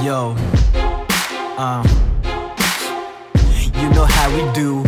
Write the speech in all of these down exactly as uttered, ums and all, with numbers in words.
Yo, uh, you know how we do.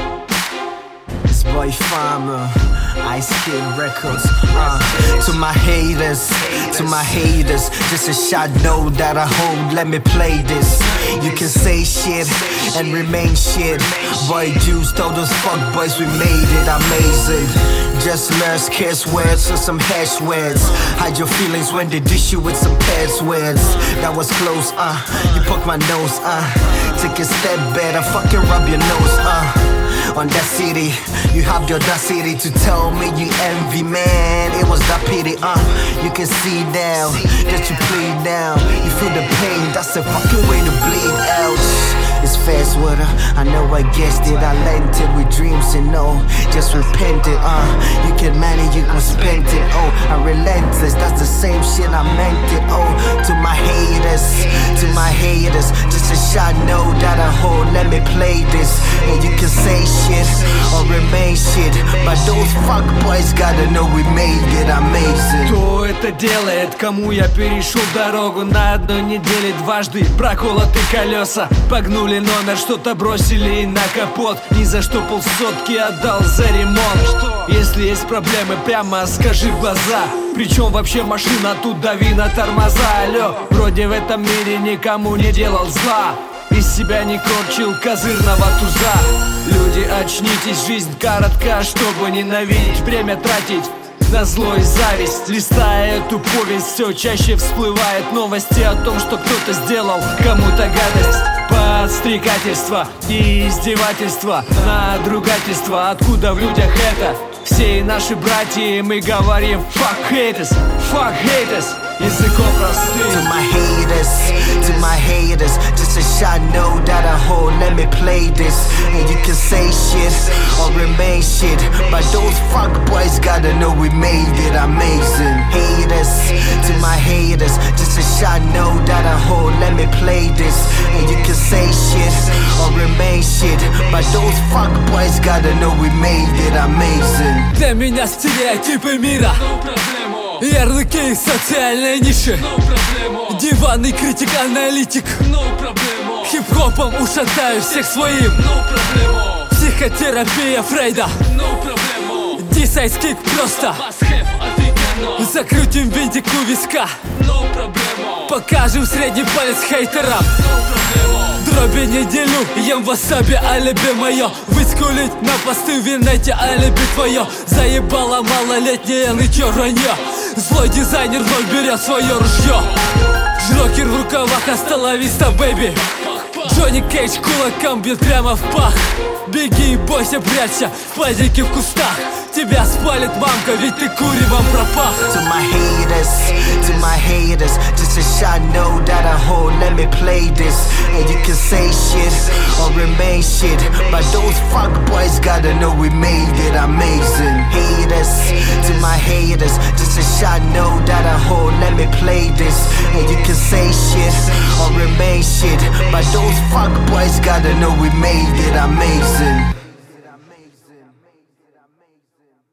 It's Boy Farmer, Ice Kid Records. Uh, to my haters, to my haters, just a shot, know that I hold. Let me play this. You can say shit and remain shit. Boy Juice told those fuck boys we made it amazing. Just learn scarce words or some hash words. Hide your feelings when they dish you with some passwords. That was close, uh. You poke my nose, uh. Take a step better, fucking rub your nose, uh. On that city, you have the audacity to tell me you envy, man. It was that pity, uh. You can see now that you bleed down. You feel the pain, that's a fucking way to bleed out. It's fast water, I know I guessed it. I lent it with dreams and no, just repent it, uh. You can manage, you can spend it, oh. I'm relentless, that's the same shit, I meant it, oh. To my haters, to my haters, just a shot, know that I hold. Let me play this, and you can say shit or remain shit, but those fuck boys gotta know we made it amazing. Кто это делает, кому я перешел дорогу на одной неделе дважды? Проколоты колеса, погнули номер, что-то бросили на капот. Ни за что полсотки отдал за ремонт. Если есть проблемы, прямо скажи в глаза. Причем вообще машина, тут дави на тормоза. Алло, вроде в этом мире никому не делал зла, из себя не корчил козырного туза. Люди, очнитесь, жизнь коротка, чтобы ненавидеть, время тратить на зло и зависть. Листая эту повесть, все чаще всплывают новости о том, что кто-то сделал кому-то гадость. Подстрекательство и издевательство, надругательство. Откуда в людях это? Все наши братья, мы говорим fuck haters, fuck haters. Языком простым. To my haters, to my haters, just a shot, know that I hold. Let me play this, and you can say shit or remain shit, but those fuck boys gotta know we made it amazing. Haters, to my haters, just a shot, know that I hold. Let me play this, and you can say shit or remain shit, but those fuck boys gotta know we made it amazing. Для меня стереотипы мира, ярлыки и социальные ниши, диванный критик-аналитик, хип-хопом ушатаю всех своим, психотерапия Фрейда, дисайскик просто, закрутим винтик у виска, покажем средний палец хейтерам. Дроби не делю, ем васаби, алиби мое. Выскулить на посты в инете, алиби твое. Заебало малолетнее нычё ранье. Злой дизайнер вновь берет свое ружье. Джокер в рукавах, асталависта, бэби. Джонни Кейдж кулаком бьет прямо в пах. Беги и бойся, прячься в падике в кустах. Тебя спалит мамка, ведь ты куревом пропах. To my haters, to my haters, just a shot, know that I hold. Let me play this, and you can say shit or remain shit, but those fuck boys gotta know we made it amazing. Haters, to my haters, just a shot, know that I hold. Let me play this, and you can say shit or remain shit, but those fuck boys gotta know we made it amazing.